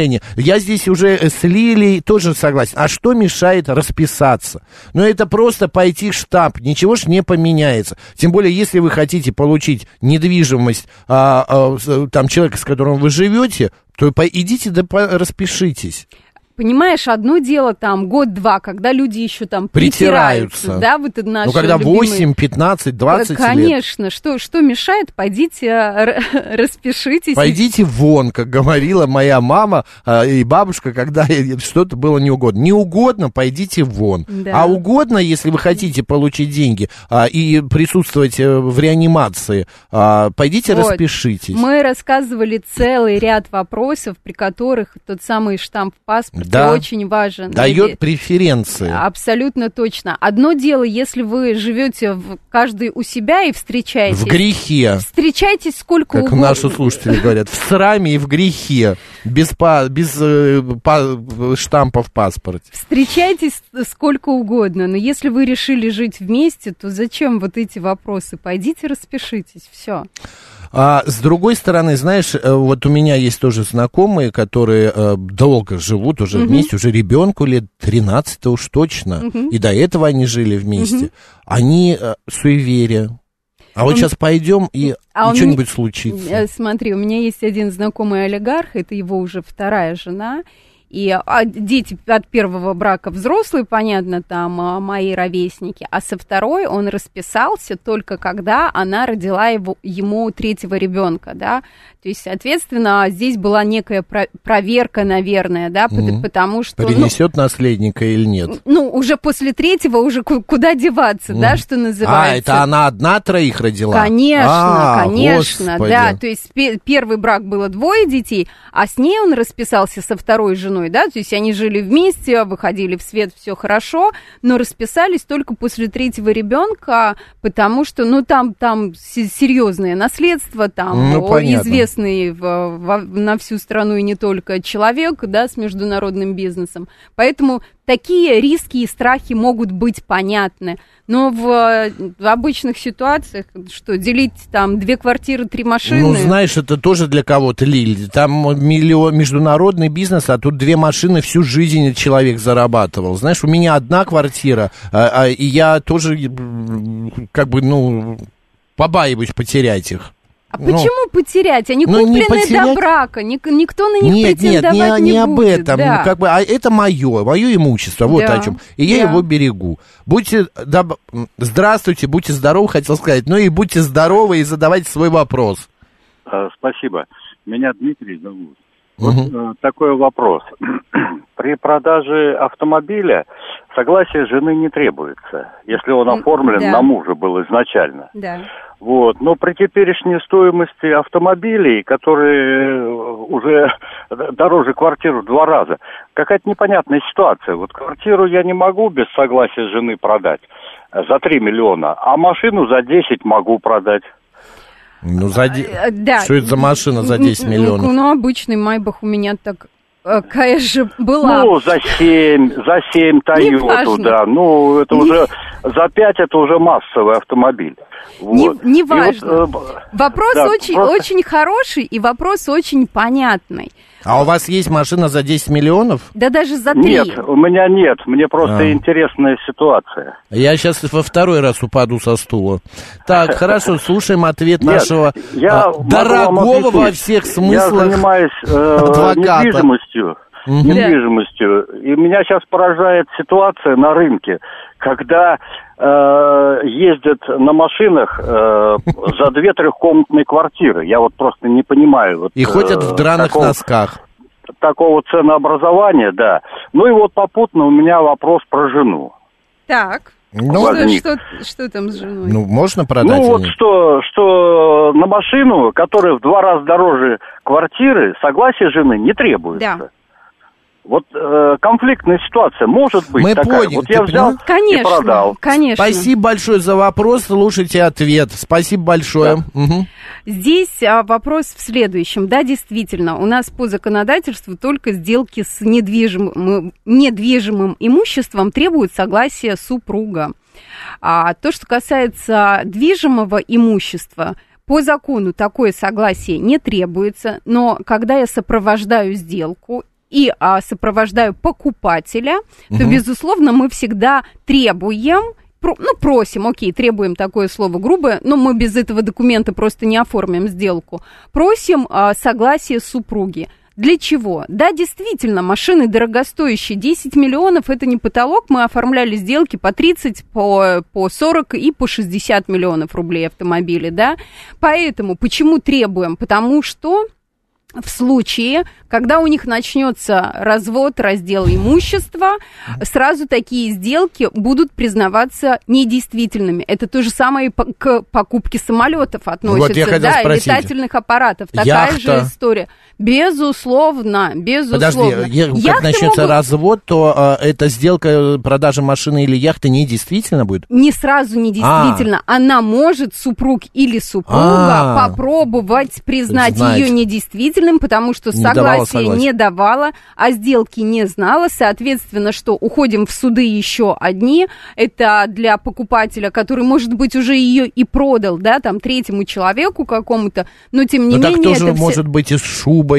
мнение. Я здесь уже с Лилией тоже согласен. А что мешает расписаться? Ну, это просто пойти в штаб, ничего ж не поменяется. Тем более, если вы хотите получить недвижимость а, а, там человека, с которым вы живете, то идите да распишитесь. Понимаешь, одно дело там год-два, когда люди еще там притираются, притираются. Да, вот это наши ну, когда любимые... восемь, пятнадцать, двадцать Конечно, лет. Конечно, что, что мешает, пойдите, распишитесь. Пойдите вон, как говорила моя мама и бабушка, когда что-то было неугодно. Неугодно, пойдите вон. Да. А угодно, если вы хотите получить деньги и присутствовать в реанимации, пойдите вот. Распишитесь. Мы рассказывали целый ряд вопросов, при которых тот самый штамп в паспорте да. очень важен. Дает преференции. Абсолютно точно. Одно дело, если вы живете в, каждый у себя и встречаетесь. В грехе. Встречайтесь сколько как угодно. Как наши слушатели говорят, в сраме и в грехе. Без, па, без э, па, штампа в паспорте. Встречайтесь сколько угодно, но если вы решили жить вместе, то зачем вот эти вопросы? Пойдите распишитесь, все. А с другой стороны, знаешь, вот у меня есть тоже знакомые, которые э, долго живут уже uh-huh. вместе, уже ребенку лет тринадцать уж точно, uh-huh. и до этого они жили вместе. Uh-huh. Они э, суеверия. А вот um, сейчас пойдем, и, а и что-нибудь меня, случится. Смотри, у меня есть один знакомый олигарх, это его уже вторая жена. И а, дети от первого брака взрослые, понятно, там а, мои ровесники, а со второй он расписался только когда она родила его, ему третьего ребенка, да, то есть, соответственно, здесь была некая про- проверка, наверное, да, mm-hmm. потому что... Принесет ну, наследника или нет? Ну, уже после третьего уже куда деваться, mm-hmm. да, что называется. А, это она одна троих родила? Конечно, а, конечно, Господи. Да, то есть пе- первый брак было двое детей, а с ней он расписался со второй женой, да, то есть они жили вместе, выходили в свет, все хорошо, но расписались только после третьего ребенка, потому что, ну, там, там серьезное наследство, там ну, известный в, в, на всю страну и не только человек, да, с международным бизнесом, поэтому такие риски и страхи могут быть понятны, но в, в обычных ситуациях, что, делить там две квартиры, три машины... Ну, знаешь, это тоже для кого-то, Лиль, там миллион, международный бизнес, а тут две машины всю жизнь человек зарабатывал. Знаешь, у меня одна квартира, а, а, и я тоже, как бы, ну, побаиваюсь потерять их. А ну, почему потерять? Они ну, куплены потерять... до брака, Ник- никто на них нет, претендовать нет, не, не, не будет. об этом, да. как бы, а это мое, мое имущество, вот да. о чем. И я да. его берегу. Будьте, доб... здравствуйте, будьте здоровы, хотел сказать, ну и будьте здоровы и задавайте свой вопрос. Спасибо. Меня Дмитрий зовут. Вот угу. такой вопрос. При продаже автомобиля согласие жены не требуется, если он оформлен да. на мужа был изначально. Да. Вот. Но при теперешней стоимости автомобилей, которые уже дороже квартиры в два раза, какая-то непонятная ситуация. Вот квартиру я не могу без согласия жены продать за три миллиона, а машину за десять могу продать. Ну, за... да. Что это за машина за десять миллионов? Ну, ну, обычный Майбах у меня так, какая же была. Ну, за семь, за семь Тойоту, да. Ну, это не... уже, за пять это уже массовый автомобиль. Вот. Не, не важно. Вот, э, вопрос да, очень, просто... очень хороший и вопрос очень понятный. А у вас есть машина за десять миллионов? Да даже за три. Нет, у меня нет. Мне просто а. интересная ситуация. Я сейчас во второй раз упаду со стула. Так, хорошо, слушаем ответ нет, нашего я дорогого во всех смыслах я занимаюсь э, недвижимостью. Угу. недвижимостью. И меня сейчас поражает ситуация на рынке, когда э, ездят на машинах э, за две трехкомнатные квартиры. Я вот просто не понимаю. Вот, и ходят в драных такого, носках. Такого ценообразования, да. Ну и вот попутно у меня вопрос про жену. Так. Ну, что, что, что там с женой? Ну, можно продать? Ну, вот что, что на машину, которая в два раза дороже квартиры, согласие жены не требуется. Да. Вот э, конфликтная ситуация может быть Мы такая. поняли, вот я взял конечно, и продал. Конечно. Спасибо большое за вопрос. Слушайте ответ. Спасибо большое. Да. Угу. Здесь а, вопрос в следующем. Да, действительно, у нас по законодательству только сделки с недвижимым, недвижимым имуществом требуют согласия супруга. А то, что касается движимого имущества, по закону такое согласие не требуется, но когда я сопровождаю сделку, и а, сопровождаю покупателя, угу. то, безусловно, мы всегда требуем, про, ну, просим, окей, требуем такое слово грубое, но мы без этого документа просто не оформим сделку, просим а, согласие супруги. Для чего? Да, действительно, машины дорогостоящие, десять миллионов это не потолок, мы оформляли сделки по тридцать, по, по сорок и по шестьдесят миллионов рублей автомобили, да, поэтому почему требуем? Потому что в случае, когда у них начнется развод, раздел имущества, сразу такие сделки будут признаваться недействительными. Это то же самое и к покупке самолетов относится, вот да, и летательных аппаратов. Такая Яхта. же история. Безусловно, безусловно. Подожди, я, как Яхты начнется могут... развод, то э, эта сделка продажи машины или яхты недействительна будет? Не сразу недействительно. А. Она может, супруг или супруга, А-а-а. попробовать признать Знать. ее недействительным, потому что не согласие не давала, а сделки не знала. Соответственно, что уходим в суды еще одни. Это для покупателя, который, может быть, уже ее и продал, да, там, третьему человеку какому-то, но тем не но менее... Так тоже это может все... быть и с шубой.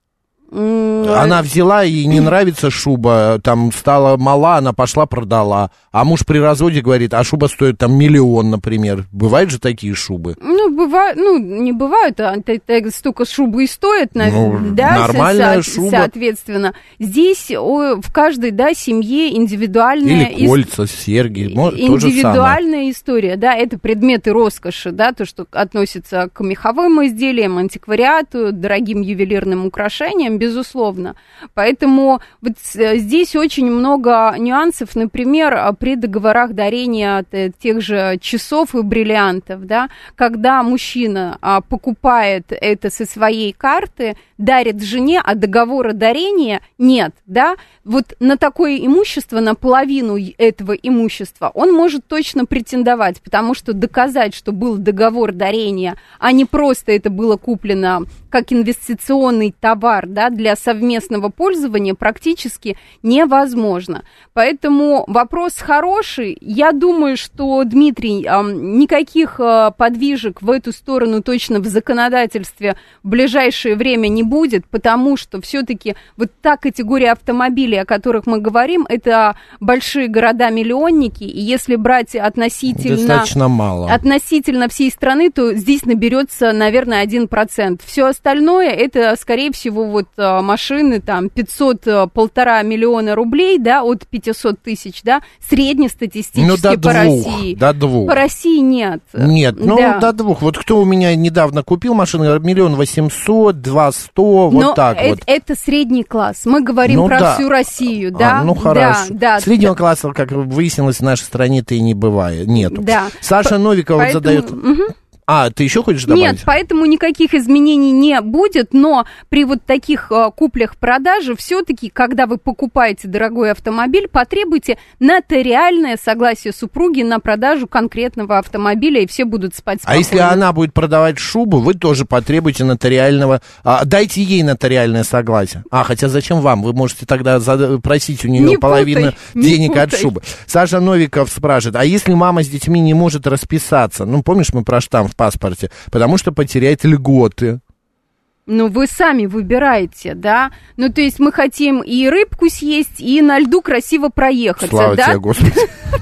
Она взяла, ей не нравится шуба, там стала мала, она пошла продала. А муж при разводе говорит, а шуба стоит там миллион, например. Бывают же такие шубы? Ну, бывают, ну, не бывают, а это столько шубы и стоит, ну, да, нормальная со- шуба. Соответственно. Здесь о, в каждой, да, семье индивидуальная... Или кольца, ис... серьги, индивидуальная история, да, это предметы роскоши, да, то, что относится к меховым изделиям, антиквариату, дорогим ювелирным украшениям, безусловно. Поэтому вот здесь очень много нюансов, например, при договорах дарения тех же часов и бриллиантов, да, когда мужчина а, покупает это со своей карты, дарит жене, а договора дарения нет, да, вот на такое имущество, на половину этого имущества он может точно претендовать, потому что доказать, что был договор дарения, а не просто это было куплено как инвестиционный товар, да, для совместного пользования, практически невозможно. Поэтому вопрос хороший. Я думаю, что, Дмитрий, никаких подвижек в эту сторону точно в законодательстве в ближайшее время не будет, потому что все-таки вот та категория автомобилей, о которых мы говорим, это большие города-миллионники, и если брать относительно... Достаточно мало. Относительно всей страны, то здесь наберется, наверное, один процент. Все остальное, это, скорее всего, вот машины, там, пятьсот, полтора миллиона рублей, да, от пятьсот тысяч, да, среднестатистически ну, до по двух, России. До двух. По России нет. Нет, ну, да. до двух. Вот кто у меня недавно купил машину, миллион восемьсот, два сто, вот но так это, вот. это средний класс. Мы говорим ну, про да. всю Россию, да? А, ну, хорошо. Да, да, Среднего да. класса, как выяснилось, в нашей стране-то и не бывает, нету. Да. Саша По- Новикова поэтому... задает... Угу. А, ты еще хочешь добавить? Нет, поэтому никаких изменений не будет, но при вот таких э, куплях-продаже все-таки, когда вы покупаете дорогой автомобиль, потребуйте нотариальное согласие супруги на продажу конкретного автомобиля, и все будут спать спокойно. А если она будет продавать шубу, вы тоже потребуете нотариального... А, дайте ей нотариальное согласие. А, хотя зачем вам? Вы можете тогда зада- просить у нее не половину путай, денег от шубы. Саша Новиков спрашивает, а если мама с детьми не может расписаться? Ну, помнишь, мы про штамп в паспорте, потому что потеряет льготы. Ну, вы сами выбираете, да? Ну, то есть мы хотим и рыбку съесть, и на льду красиво проехаться, Слава да? тебе, Господи.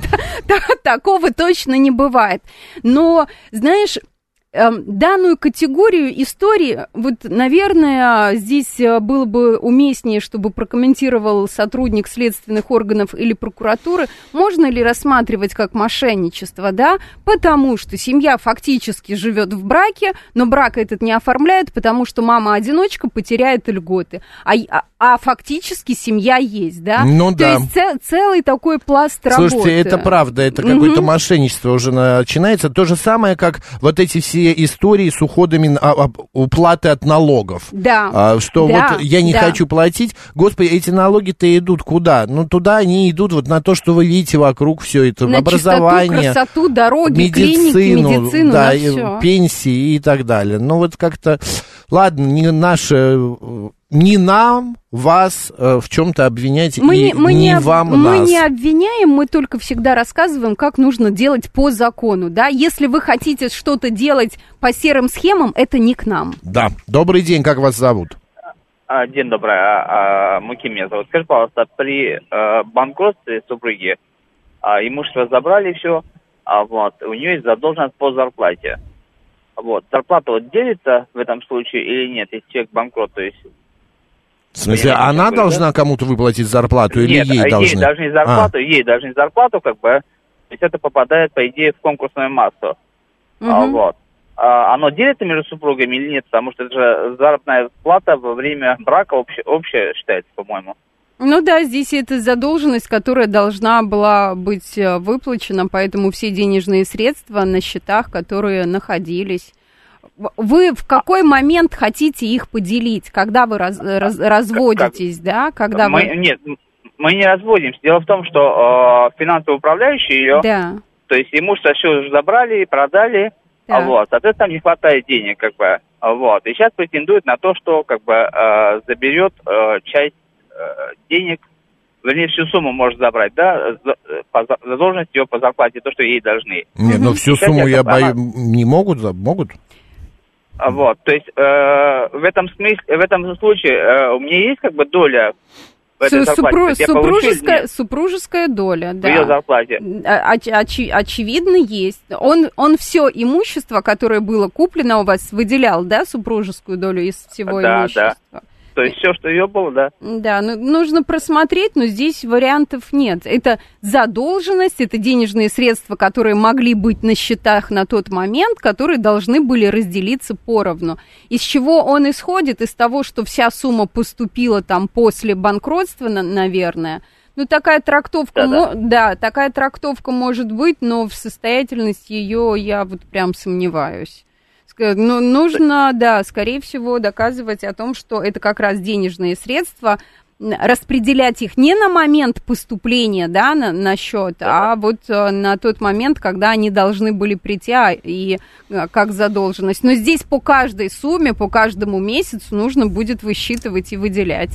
Такого точно не бывает. Но, знаешь... Данную категорию истории, вот, наверное, здесь было бы уместнее, чтобы прокомментировал сотрудник следственных органов или прокуратуры, можно ли рассматривать как мошенничество, да, потому что семья фактически живет в браке, но брак этот не оформляет, потому что мама-одиночка потеряет льготы, а, а, а фактически семья есть, да. Ну, То да. есть цел, целый такой пласт работы. Слушайте, это правда, это какое-то угу. мошенничество уже начинается. То же самое, как вот эти все истории с уходами а, а, уплаты от налогов. Да. А, что да. вот я не да. хочу платить. Господи, эти налоги-то идут куда? Ну, туда они идут вот на то, что вы видите вокруг все это. На образование, чистоту, красоту, дороги, медицину, клиники, медицину, да, на все. Пенсии и так далее. Ну, вот как-то... Ладно, не наше... Не нам вас э, в чем-то обвинять, мы и не, мы не не, вам мы нас. не обвиняем, мы только всегда рассказываем, как нужно делать по закону, да. Если вы хотите что-то делать по серым схемам, это не к нам. Да. Добрый день, как вас зовут? День добрый, а, а, Муки меня зовут. Скажи, пожалуйста, при а, банкротстве супруги а, имущество забрали все, а вот у нее есть задолженность по зарплате. Вот, зарплата вот делится в этом случае или нет, если человек банкрот, то есть... В смысле, она говорю, должна да? кому-то выплатить зарплату или нет, ей ей должны? должны зарплату, а. ей должны зарплату, как бы, то есть это попадает, по идее, в конкурсную массу. Угу. А, вот. А, оно делится между супругами или нет, потому что это же заработная плата во время брака общая, общая считается, по-моему. Ну да, здесь это задолженность, которая должна была быть выплачена, поэтому все денежные средства на счетах, которые находились. Вы в какой момент хотите их поделить? Когда вы раз, раз, разводитесь, как, да? Когда мы, вы... Нет, мы не разводимся. Дело в том, что э, финансовый управляющий ее, да. то есть имущество все уже забрали, продали, да. вот, соответственно, не хватает денег, как бы, вот. И сейчас претендует на то, что, как бы, э, заберет э, часть э, денег, вернее, всю сумму может забрать, да, по задолженности ее по зарплате, то, что ей должны. Нет, ну всю сумму, я боюсь, не могут, могут? Вот, то есть э, в этом смысле, в этом случае э, у меня есть как бы доля в этой Супру... зарплате. Супружеская, супружеская доля, да. В ее зарплате. Оч- оч- очевидно, есть. Он, он все имущество, которое было куплено у вас, выделял, да, супружескую долю из всего да, имущества? Да. То есть все, что ее было, да. Да, ну, нужно просмотреть, но здесь вариантов нет. Это задолженность, это денежные средства, которые могли быть на счетах на тот момент, которые должны были разделиться поровну. Из чего он исходит? Из того, что вся сумма поступила там после банкротства, наверное. Ну, такая трактовка, да, мо- да. да, такая трактовка может быть, но в состоятельность ее я вот прям сомневаюсь. Ну, нужно, да, скорее всего, доказывать о том, что это как раз денежные средства, распределять их не на момент поступления, да, на, на счет, да. а вот на тот момент, когда они должны были прийти, а, и как задолженность. Но здесь по каждой сумме, по каждому месяцу нужно будет высчитывать и выделять.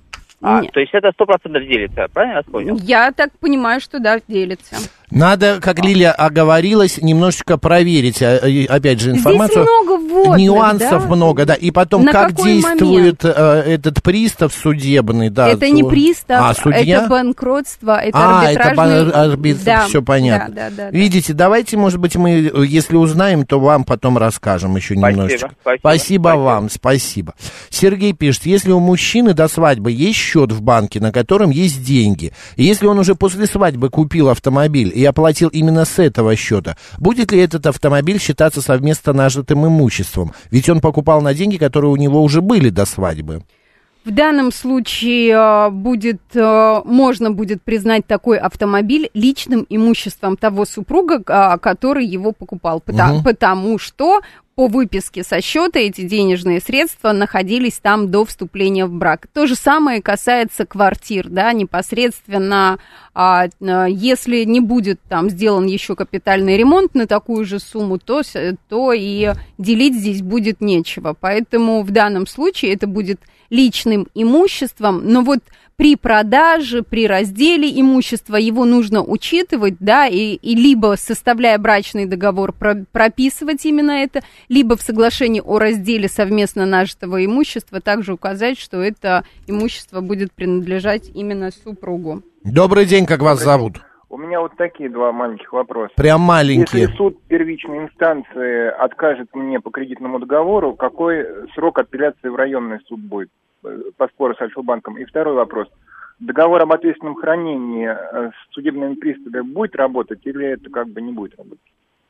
А, Нет. То есть это сто процентов делится, правильно я понял? Я так понимаю, что да, делится. Надо, как Лилия оговорилась, немножечко проверить, опять же, информацию. Здесь много вводных, нюансов да? много, да. И потом, На как действует э, этот пристав судебный, да. Это то... не пристав, а, судья? это банкротство, это а, арбитражный... это арбитр, да, все понятно. Да, да, да, Видите, да. Давайте, может быть, мы, если узнаем, то вам потом расскажем еще спасибо, немножечко. Спасибо, спасибо вам, спасибо. Сергей пишет, если у мужчины до свадьбы есть счет в банке, на котором есть деньги, и если он уже после свадьбы купил автомобиль и оплатил именно с этого счета, будет ли этот автомобиль считаться совместно нажитым имуществом? Ведь он покупал на деньги, которые у него уже были до свадьбы. В данном случае будет, можно будет признать такой автомобиль личным имуществом того супруга, который его покупал, потому, угу. потому что по выписке со счета эти денежные средства находились там до вступления в брак. То же самое касается квартир, да, непосредственно, а, если не будет там сделан еще капитальный ремонт на такую же сумму, то, то и делить здесь будет нечего. Поэтому в данном случае это будет личным имуществом, но вот при продаже, при разделе имущества его нужно учитывать, да, и, и либо, составляя брачный договор, про, прописывать именно это, либо в соглашении о разделе совместно нажитого имущества также указать, что это имущество будет принадлежать именно супругу. Добрый день, как вас зовут? У меня вот такие два маленьких вопроса. Прям маленькие. Если суд первичной инстанции откажет мне по кредитному договору, какой срок апелляции в районный суд будет по спору с Альфа-банком? И второй вопрос. Договор об ответственном хранении с судебными приставами будет работать или это как бы не будет работать?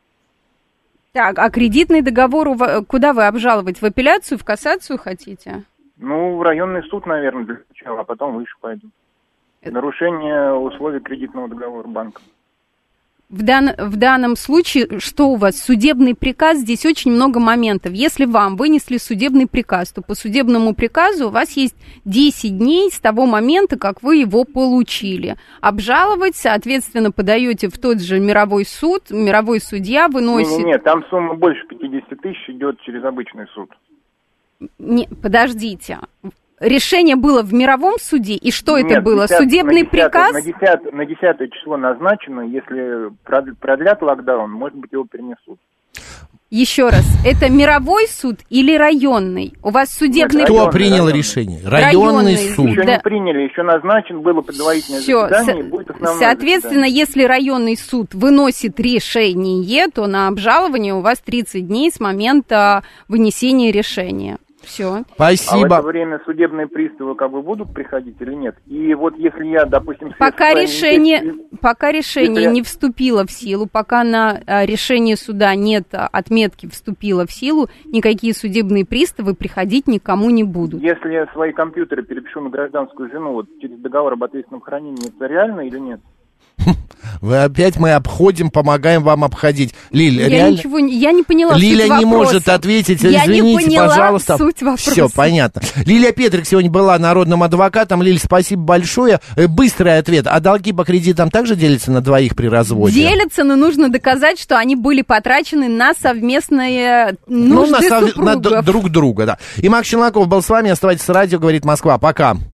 Так, а кредитный договор куда вы обжаловать? В апелляцию, в кассацию хотите? Ну, в районный суд, наверное, для начала, а потом выше пойду. Нарушение условий кредитного договора банка. В, дан, в данном случае, что у вас? Судебный приказ, здесь очень много моментов. Если вам вынесли судебный приказ, то по судебному приказу у вас есть десять дней с того момента, как вы его получили. Обжаловать, соответственно, подаете в тот же мировой суд, мировой судья выносит... Нет, нет, там сумма больше пятьдесят тысяч идет через обычный суд. Не, подождите... Решение было в мировом суде, и что Нет, это было? десятое, Судебный на десятое, приказ? На десятое, на десятое число назначено, если продлят локдаун, может быть, его перенесут. Еще раз, это мировой суд или районный? У вас судебный... Кто районный, принял районный. решение? Районный, районный суд. Еще да. не приняли, еще назначен, было предварительное Всё. заседание, Со- будет основное Соответственно, заседание. если районный суд выносит решение, то на обжалование у вас тридцать дней с момента вынесения решения. Все. Спасибо. А в это время судебные приставы как бы будут приходить или нет? И вот если я, допустим... Пока решение, инфекции, пока решение если... не вступило в силу, пока на а, решение суда нет а, отметки «вступило в силу», никакие судебные приставы приходить никому не будут. Если я свои компьютеры перепишу на гражданскую жену вот через договор об ответственном хранении, это реально или нет? Вы опять мы обходим, помогаем вам обходить. Лиль, я реально... ничего не... Я не поняла Лиля суть не вопроса. может ответить, я извините, не поняла пожалуйста. Суть вопроса. Все, понятно. Лилия Петрик сегодня была народным адвокатом. Лиль, спасибо большое. Быстрый ответ. А долги по кредитам также делятся на двоих при разводе? Делятся, но нужно доказать, что они были потрачены на совместные нужды ну, на, сов... супругов. на д- друг друга, да. И Макс Челноков был с вами. Оставайтесь с радио, говорит Москва. Пока.